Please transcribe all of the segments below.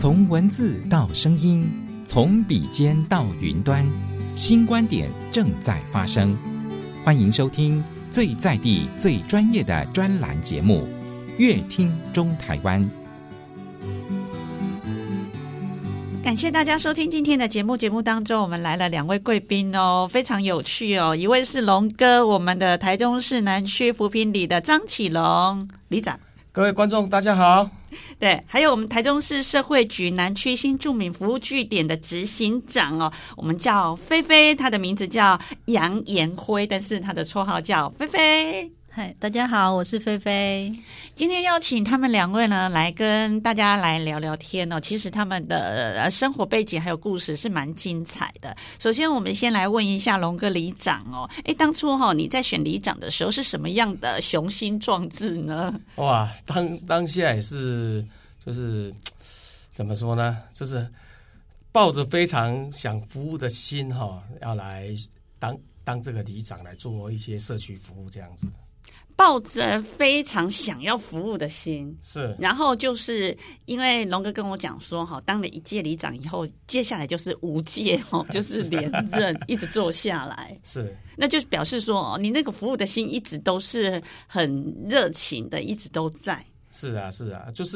从文字到声音，从笔尖到云端，新观点正在发生。欢迎收听最在地、最专业的专栏节目《乐听中台湾》。 感谢大家收听今天的节目。节目当中，我们来了2位贵宾哦，非常有趣哦。一位是龙哥，我们的台中市南区扶贫里的张启龙里长。 各位观众大家好。 对，还有我们台中市社会局南区新住民服务据点的执行长哦，我们叫菲菲，他的名字叫杨延辉，但是他的绰号叫菲菲。 嗨，大家好，我是菲菲。 今天邀请他们2位呢，来跟大家来聊聊天哦。其实他们的生活背景还有故事是蛮精彩的。首先，我们先来问一下龙哥里长哦，当初你在选里长的时候是什么样的雄心壮志呢？ 哇，当下也是就是怎么说呢？就是抱着非常想服务的心要来当这个里长来做一些社区服务这样子。 抱着非常想要服务的心， 是， 然后就是因为龙哥跟我讲说，当了1届里长以后，接下来就是5届就是连任，一直做下来，是，那就表示说，你那个服务的心一直都是很热情的，一直都在。 是啊，是啊，就是，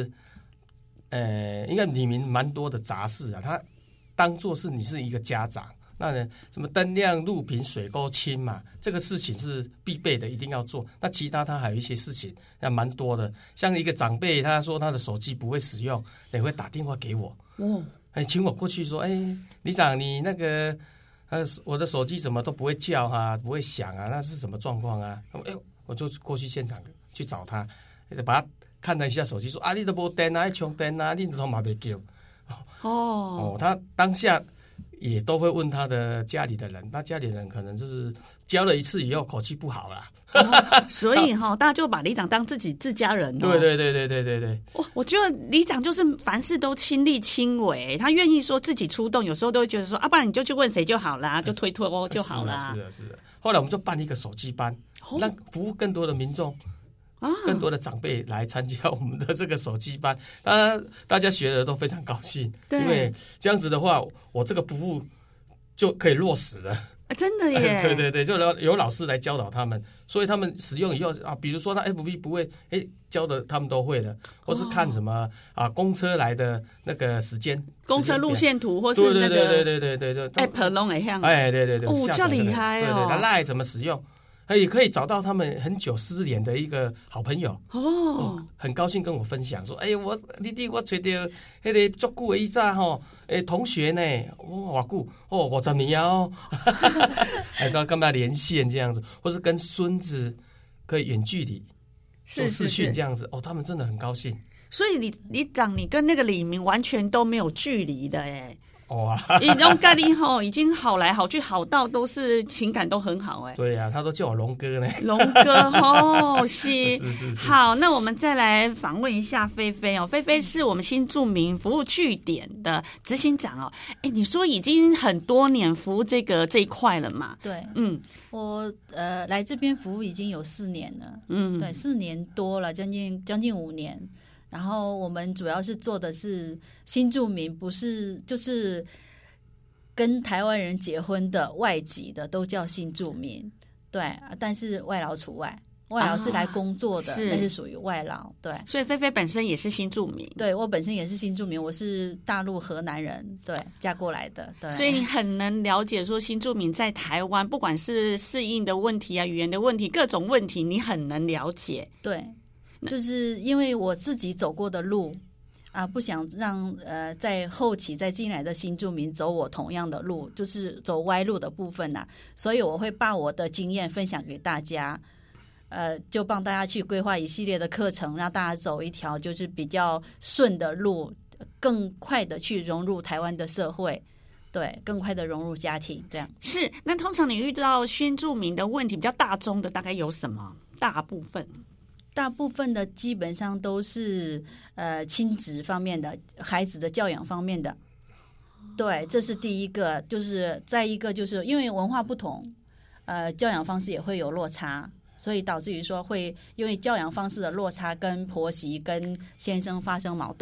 应该里面蛮多的杂事啊，他当作是你是一个家长。那呢，什么灯亮路平水沟清嘛，这个事情是必备的，一定要做。那其他他还有一些事情，那蛮多的。像一个长辈，他说他的手机不会使用，也会打电话给我，请我过去说，里长你那个，我的手机怎么都不会叫啊，不会响啊，那是什么状况啊？我就过去现场去找他，把他看了一下手机，说啊，你都没电啊，充电啊，你都嘛没叫。他当下也都会问他的家里的人，那家里人可能就是教了1次以后口气不好啦， 所以大家就把里长当自家人。 对。 我觉得里长就是凡事都亲力亲为，他愿意说自己出动，有时候都会觉得说不然你就去问谁就好啦，就推就好啦。 是的。后来我们就办一个手机班，让服务更多的民众。更多的长辈来参加我们的这个手机班，当然大家学的都非常高兴，因为这样子的话，我这个服务就可以落实了。 真的耶！ 对，就有老师来教导他们，所以他们使用以后比如说他 FB 不会，教的他们都会了，或是看什么公车来的那个时间， 公车路线图，或是那个对 App 弄一样， 对， 这厉害哦！ 对 ，LINE 怎么使用？也可以找到他们很久失联的一个好朋友很高兴跟我分享说，你我找到那个足久的以前同学呢，偌久50年哦，跟他连线这样子，或是跟孙子可以远距离做视讯这样子，他们真的很高兴。 所以里长你跟那个李明完全都没有距离的你这种概念已经好来好去，好到都是情感都很好对呀，他都叫我龙哥呢。 龙哥是。好，那我们再来访问一下菲菲菲菲是我们新住民服务据点的执行长你说已经很多年服务这一块了嘛？ 对，我来这边服务已经有4年了，对，4年多了，将近5年。然后我们主要是做的是新住民，不是就是跟台湾人结婚的外籍的都叫新住民，对，但是外劳除外，外劳是来工作的，那是属于外劳，对。 所以菲菲本身也是新住民， 对，我本身也是新住民，我是大陆河南人，对，嫁过来的，对。 所以你很能了解说新住民在台湾，不管是适应的问题语言的问题，各种问题，你很能了解， 对。就是因为我自己走过的路不想让在后期再进来的新住民走我同样的路，就是走歪路的部分所以我会把我的经验分享给大家，就帮大家去规划一系列的课程，让大家走一条就是比较顺的路，更快的去融入台湾的社会，对，更快的融入家庭，这样。 是。那通常你遇到新住民的问题比较大宗的大概有什么？ 大部分的基本上都是亲职方面的，孩子的教养方面的，对，这是第一个。就是再一个就是因为文化不同，教养方式也会有落差，所以导致于说会因为教养方式的落差跟婆媳跟先生发生矛盾，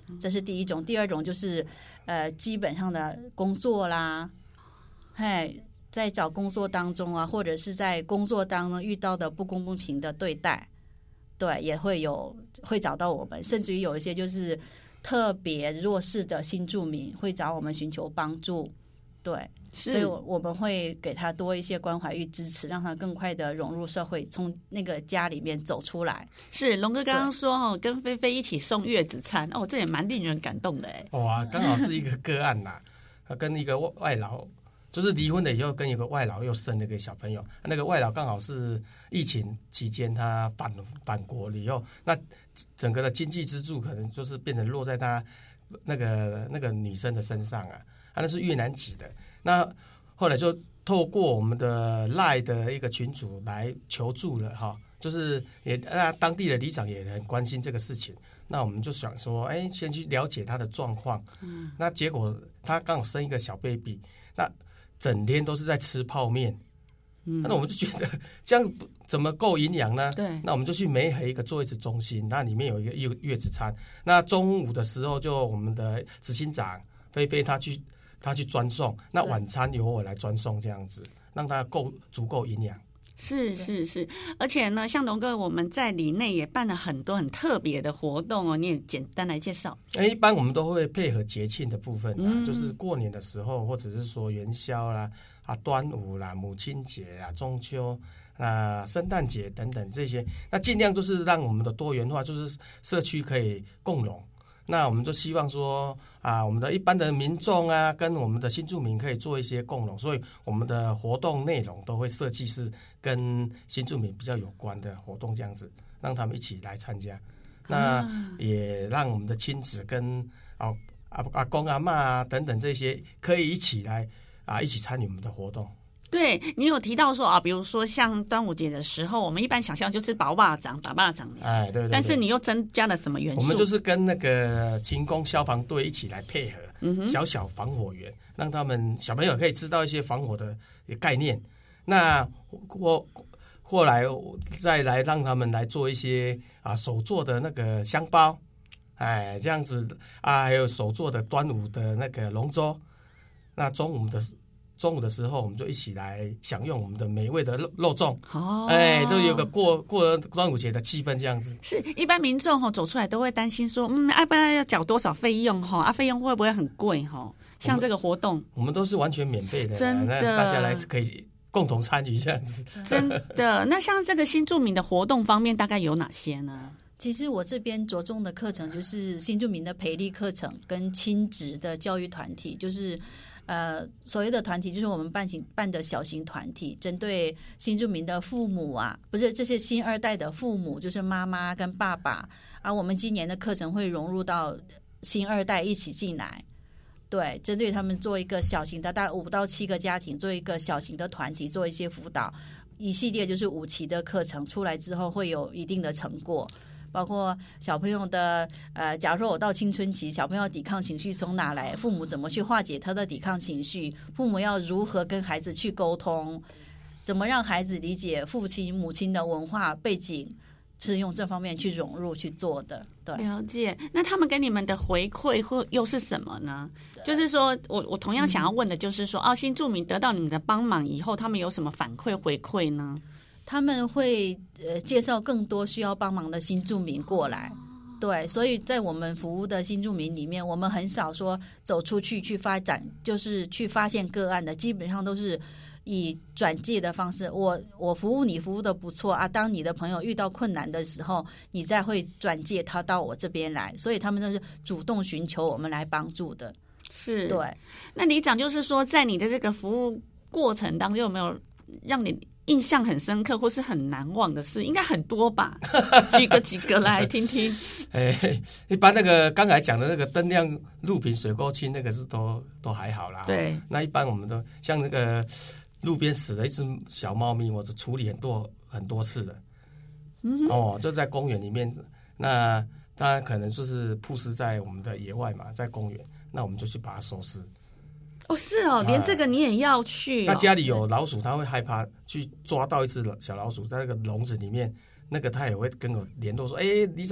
这是第一种。第二种就是基本上的工作啦，在找工作当中啊，或者是在工作当中遇到的不公平的对待，对，也会找到我们，甚至于有一些就是特别弱势的新住民会找我们寻求帮助，对，所以我们会给他多一些关怀与支持，让他更快的融入社会，从那个家里面走出来。 是龙哥刚刚说跟菲菲一起送月子餐，这也蛮令人感动的哎。 哇，刚好是一个个案啦，跟一个外劳。就是离婚了以后，跟一个外劳又生了个小朋友。那个外劳刚好是疫情期间他返国了以后，那整个的经济支柱可能就是变成落在他那个女生的身上啊。那是越南籍的。那后来就透过我们的 LINE 的一个群组来求助了哈，就是当地的里长也很关心这个事情。那我们就想说，先去了解他的状况。那结果他刚好生一个小 baby， 那整天都是在吃泡面，那我们就觉得这样怎么够营养呢？ 对， 那我们就去梅河一个坐月子中心，那里面有一个月子餐。那中午的时候，就我们的执行长菲菲他去专送，那晚餐由我来专送，这样子让他足够营养。 是，而且呢，像龙哥，我们在里内也办了很多很特别的活动哦，你也简单来介绍。 一般我们都会配合节庆的部分就是过年的时候，或者是说元宵啦、端午啦、母亲节啊、中秋啊、圣诞节等等这些，那尽量就是让我们的多元化，就是社区可以共融。那我们就希望说我们的一般的民众啊，跟我们的新住民可以做一些共融，所以我们的活动内容都会设计是跟新住民比较有关的活动，这样子让他们一起来参加。那也让我们的亲子跟阿公阿嬷等等这些可以一起来一起参与我们的活动。 对，你有提到说比如说像端午节的时候，我们一般想象就是打蚂蚱， 对， 但是你又增加了什么元素？ 我们就是跟那个勤工消防队一起来配合，小防火员，让他们小朋友可以知道一些防火的概念。那后来再来让他们来做一些手做的那个香包，这样子还有手做的端午的那个龙舟。那中午的时候，我们就一起来享用我们的美味的肉粽，就有个过端午节的气氛，这样子。是一般民众走出来都会担心说，不然要缴多少费用费用会不会很贵像这个活动，我们都是完全免费的，真的，大家来可以共同参与这样子。真的，那像这个新住民的活动方面，大概有哪些呢？ 其实我这边着重的课程就是新住民的培力课程跟亲职的教育团体，就是所谓的团体就是我们办的小型团体，针对新住民的父母不是这些新二代的父母，就是妈妈跟爸爸我们今年的课程会融入到新二代一起进来，对，针对他们做一个小型的大概5到7个家庭做一个小型的团体，做一些辅导，一系列就是5期的课程出来之后会有一定的成果。包括小朋友的假如说我到青春期，小朋友抵抗情绪从哪来，父母怎么去化解他的抵抗情绪，父母要如何跟孩子去沟通，怎么让孩子理解父亲母亲的文化背景，是用这方面去融入去做的。对，了解。那他们给你们的回馈又是什么呢？就是说我同样想要问的就是说新住民得到你们的帮忙以后，他们有什么反馈回馈呢？他们会介绍更多需要帮忙的新住民过来，对，所以在我们服务的新住民里面，我们很少说走出去去发展，就是去发现个案的，基本上都是以转介的方式，我服务你服务的不错当你的朋友遇到困难的时候，你再会转介他到我这边来，所以他们都是主动寻求我们来帮助的。是，对。那里长就是说，在你的这个服务过程当中，有没有让你印象很深刻或是很难忘的事？应该很多吧，举个几个来听听。一般那个刚才讲的那个灯亮路平水沟清，那个是都还好啦。对，那一般我们都像那个路边死了一只小猫咪，我就处理很多次了。就在公园里面，那它可能就是曝尸在我们的野外嘛，在公园，那我们就去把它收尸。是连这个你也要去他家里有老鼠，他会害怕去抓到一只小老鼠在那个笼子里面，那个他也会跟我联络说，里长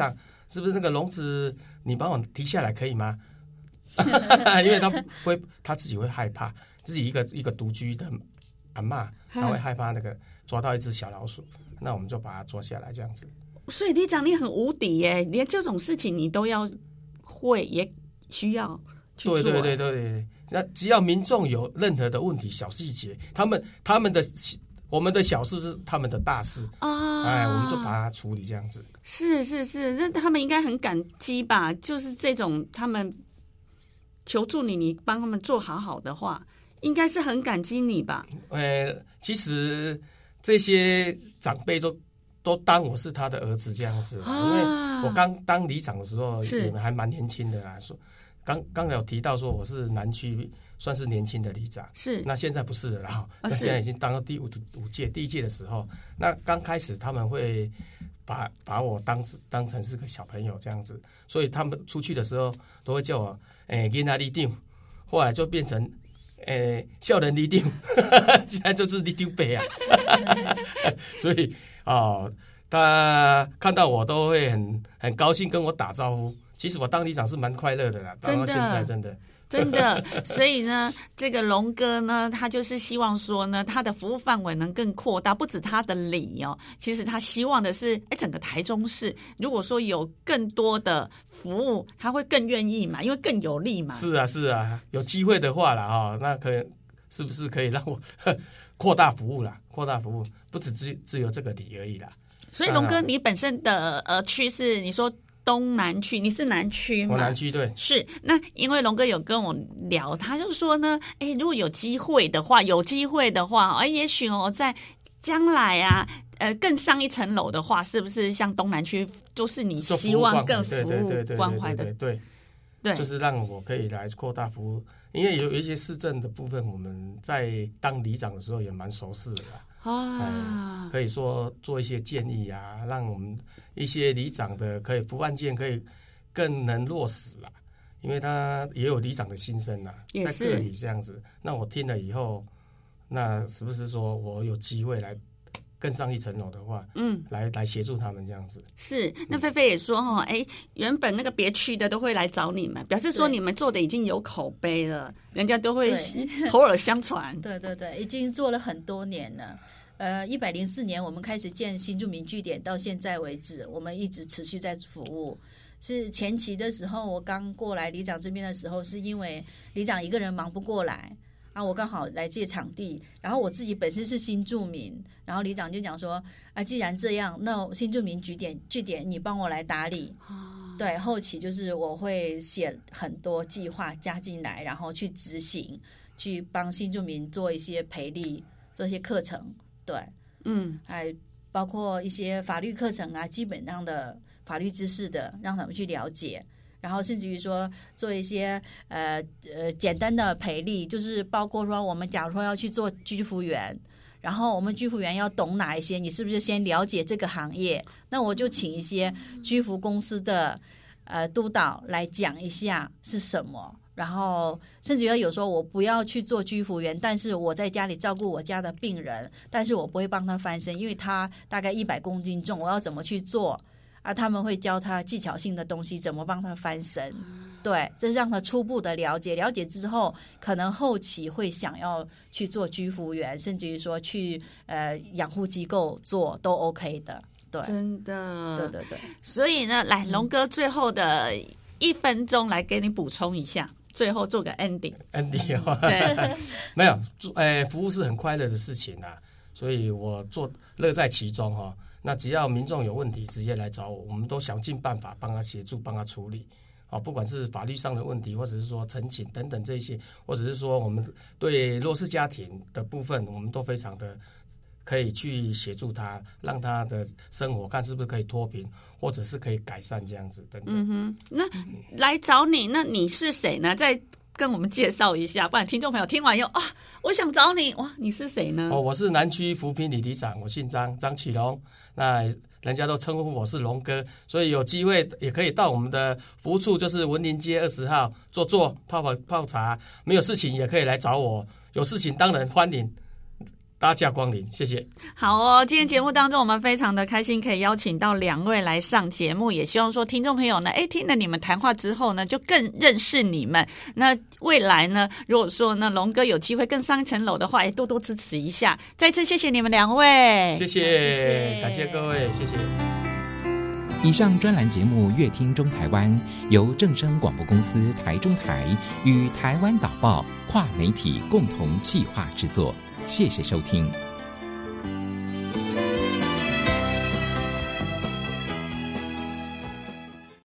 是不是那个笼子你帮我提下来可以吗？因为他自己会害怕，自己一个独居的阿嬷，他会害怕那个抓到一只小老鼠，那我们就把它捉下来这样子。 所以里长你很无敌耶，连这种事情你都要会，也需要去做。 对，那只要民众有任何的问题、小细节，我们的小事是他们的大事啊，我们就把它处理这样子。 是，那他们应该很感激吧？就是这种他们求助你帮他们做好的话，应该是很感激你吧？ 其实这些长辈都当我是他的儿子这样子，因为我刚当里长的时候也还蛮年轻的啦。说刚有提到说我是南区算是年轻的里长，是那现在不是了啦，那现在已经当到第一届的时候，那刚开始他们会把我当成是个小朋友这样子，所以他们出去的时候都会叫我囡仔里长，后来就变成少年里长，现在就是里长伯啊，所以他看到我都会很高兴跟我打招呼。其实我当里长是蛮快乐的啦，当到现在真的， 所以呢，这个龙哥呢，他就是希望说呢，他的服务范围能更扩大，不止他的里哦，其实他希望的是，整个台中市如果说有更多的服务，他会更愿意嘛，因为更有利嘛。 是啊，有机会的话啦那是不是可以让我扩大服务啦？扩大服务不只有这个里而已啦。 所以龙哥，你本身的区是你说东南区，你是南区吗？ 我南区对。 是那因为龙哥有跟我聊，他就说呢，如果有机会的话，也许在将来啊，更上一层楼的话，是不是像东南区，就是你希望更服务关怀的？对， 就是让我可以来扩大服务，因为有一些市政的部分，我们在当里长的时候也蛮熟识的啦。可以说做一些建议啊，让我们一些里长的可以服务案件可以更能落实啦，因为他也有里长的心声啦，在各里这样子。那我听了以后，那是不是说我有机会来更上一层楼的话，来协助他们这样子？ 是。那菲菲也说原本那个别区的都会来找你们，表示说你们做的已经有口碑了，人家都会口耳相传。 对，已经做了很多年了。104年我们开始建新住民据点，到现在为止，我们一直持续在服务。是前期的时候，我刚过来里长这边的时候，是因为里长一个人忙不过来啊，我刚好来借场地，然后我自己本身是新住民，然后里长就讲说既然这样，那新住民据点你帮我来打理。对，后期就是我会写很多计划加进来，然后去执行，去帮新住民做一些培力，做一些课程。对，还包括一些法律课程啊，基本上的法律知识的，让他们去了解，然后甚至于说做一些简单的培力，就是包括说我们假如说要去做居服员，然后我们居服员要懂哪一些，你是不是先了解这个行业？那我就请一些居服公司的督导来讲一下是什么。然后甚至于有时候我不要去做居服员，但是我在家里照顾我家的病人，但是我不会帮他翻身，因为他大概100公斤重，我要怎么去做啊？他们会教他技巧性的东西，怎么帮他翻身。对，这是让他初步的了解之后，可能后期会想要去做居服员，甚至于说去养护机构做都 OK 的。对， 真的， 对。 所以呢，来龙哥最后的1分钟来给你补充一下。最后做个 ending 对，没有服务是很快乐的事情啊，所以我乐在其中那只要民众有问题，直接来找我，我们都想尽办法帮他协助，帮他处理不管是法律上的问题，或者是说陈情等等这些，或者是说我们对弱势家庭的部分，我们都非常的可以去协助他，让他的生活看是不是可以脱贫，或者是可以改善这样子等等。 那来找你，那你是谁呢？再跟我们介绍一下，不然听众朋友听完以后我想找你，哇，你是谁呢？ 我是南区扶贫里长，我姓张启龙，那人家都称呼我是龙哥，所以有机会也可以到我们的服务处，就是文林街20号坐泡茶，没有事情也可以来找我，有事情当然欢迎大驾光临，谢谢。 好哦，今天节目当中我们非常的开心，可以邀请到2位来上节目，也希望说听众朋友呢，听了你们谈话之后呢，就更认识你们。那未来呢，如果说呢龙哥有机会更上一层楼的话，也多多支持一下。再次谢谢你们2位， 谢谢，感谢各位，谢谢。 以上专栏节目《乐听中台湾》由正声广播公司台中台与台湾导报跨媒体共同企划制作，谢谢收听。